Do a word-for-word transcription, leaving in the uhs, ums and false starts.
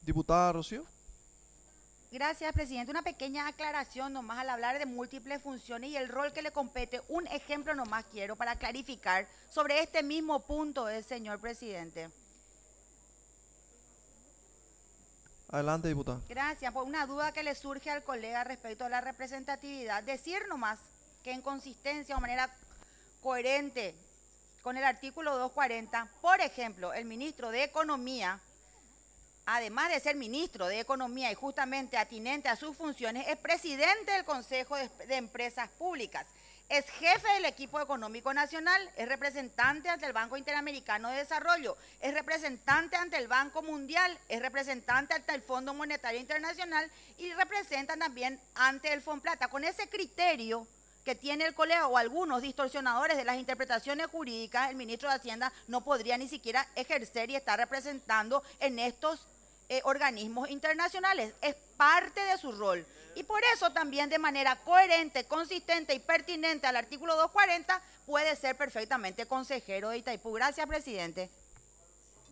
Diputada Rocío. Gracias, presidente. Una pequeña aclaración nomás al hablar de múltiples funciones y el rol que le compete. Un ejemplo nomás quiero para clarificar sobre este mismo punto, eh, señor presidente. Adelante, diputada. Gracias. Por una duda que le surge al colega respecto a la representatividad, decir nomás que en consistencia o manera coherente con el artículo doscientos cuarenta, por ejemplo, el ministro de Economía, además de ser ministro de Economía y justamente atinente a sus funciones, es presidente del Consejo de, de Empresas Públicas, es jefe del equipo económico nacional, es representante ante el Banco Interamericano de Desarrollo, es representante ante el Banco Mundial, es representante ante el Fondo Monetario Internacional y representa también ante el Fonplata. Con ese criterio que tiene el colega o algunos distorsionadores de las interpretaciones jurídicas, el ministro de Hacienda no podría ni siquiera ejercer y estar representando en estos Eh, organismos internacionales. Es parte de su rol. Y por eso también de manera coherente, consistente y pertinente al artículo doscientos cuarenta puede ser perfectamente consejero de Itaipú. Gracias, presidente.